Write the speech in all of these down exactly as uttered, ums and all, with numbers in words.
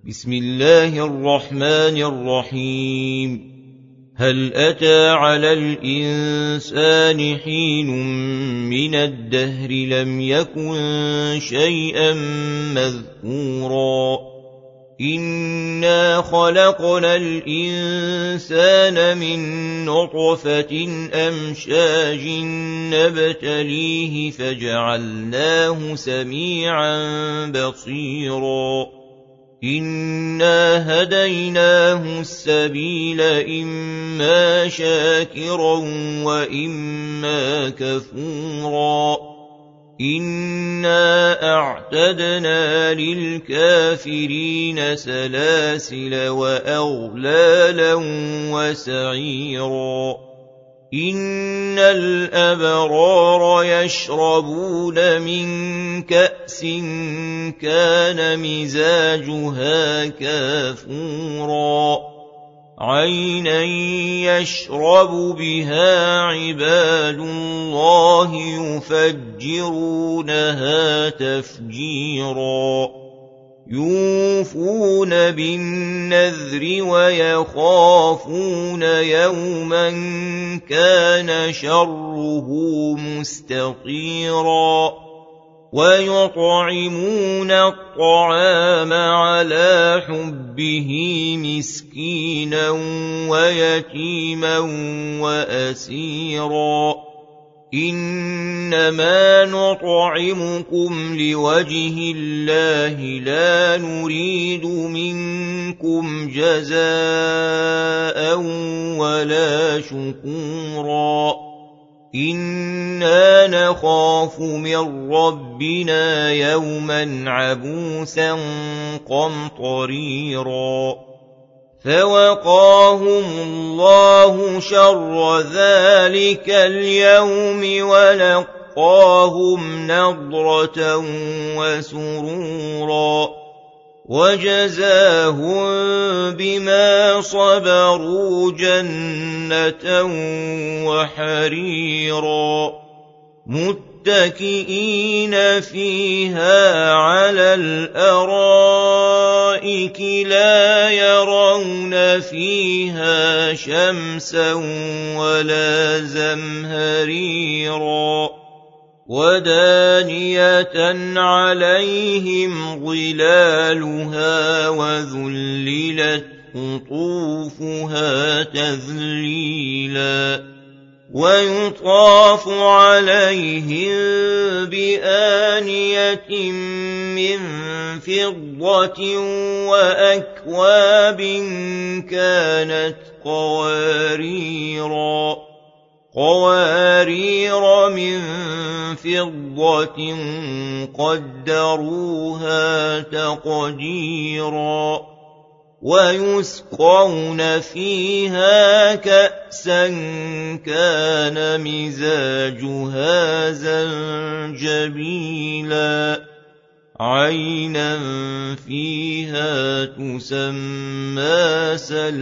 بسم الله الرحمن الرحيم. هل أتى على الإنسان حين من الدهر لم يكن شيئا مذكورا إنا خلقنا الإنسان من نطفة أمشاج نبتليه فجعلناه سميعا بصيرا إنا هديناه السبيل إما شاكرا وإما كفورا إنا أعتدنا للكافرين سلاسل وأغلالا وسعيرا إن الأبرار يشربون من كأس كان مزاجها كافورا عينا يشرب بها عباد الله يفجرونها تفجيرا يوفون بالنذر ويخافون يوما كان شره مستطيرا ويطعمون الطعام على حبه مسكينا ويتيما وأسيرا إنما نطعمكم لوجه الله لا نريد منكم جزاء ولا شكورا إنا نخاف من ربنا يوما عبوسا قمطريرا فوقاهم الله شر ذلك اليوم ولقاهم نضرة وسرورا وجزاهم بما صبروا جنة وحريرا متكئين فيها على الأرائك لا يرون فيها شمسا ولا زمهريرا ودانية عليهم ظلالها وذللت قطوفها تذليلا ويطاف عليهم بآنية من فضة وأكواب كانت قواريرا قوارير من فضة قدروها تقديرا ويسقون فيها كأسا كان مزاجها زنجبيلا عينا فيها تسمى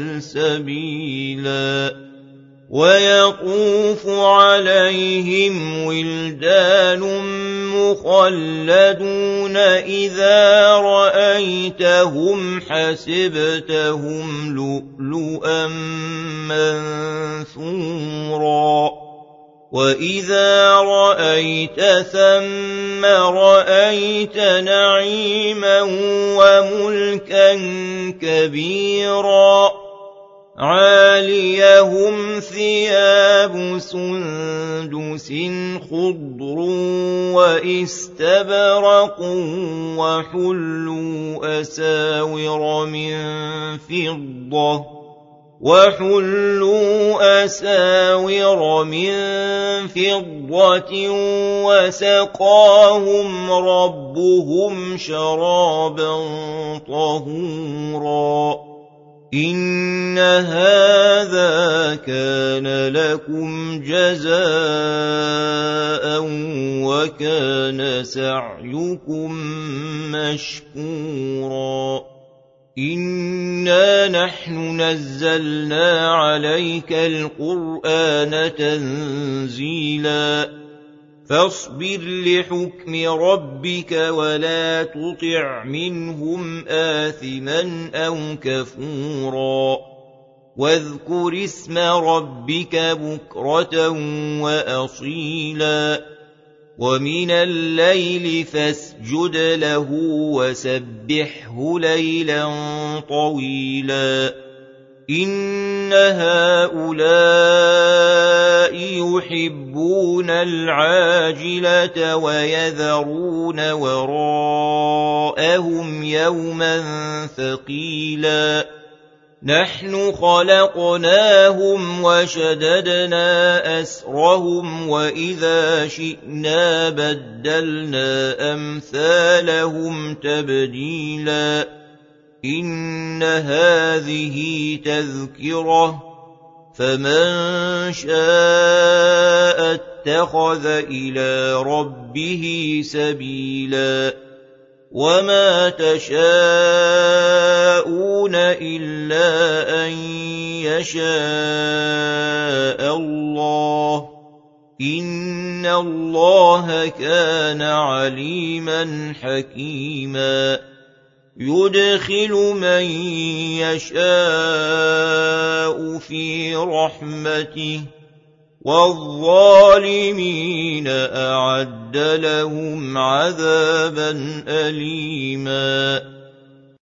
سلسبيلا ويطوف عليهم ولدان مخلدون إذا رأيتهم حسبتهم لؤلؤا منثورا وإذا رأيت ثم رأيت نعيما وملكا كبيرا عاليهم ثياب سندس خضر واستبرق وحلوا أساور من فضة وحلوا أساور من فضة وسقاهم ربهم شرابا طهورا إن هذا كان لكم جزاء وكان سعيكم مشكورا إنا نحن نزلنا عليك القرآن تنزيلا فاصبر لحكم ربك ولا تطع منهم آثما أو كفورا واذكر اسم ربك بكرة وأصيلا ومن الليل فاسجد له وسبحه ليلا طويلا إن هؤلاء يحبون العاجلة ويذرون وراءهم يوما ثقيلا نحن خلقناهم وشددنا أسرهم وإذا شئنا بدلنا أمثالهم تبديلا إن هذه تذكرة فمن شاء اتخذ إلى ربه سبيلا وما تشاءون إلا أن يشاء الله إن الله كان عليما حكيما يدخل من يشاء في رحمته والظالمين أعد لهم عذابا أليما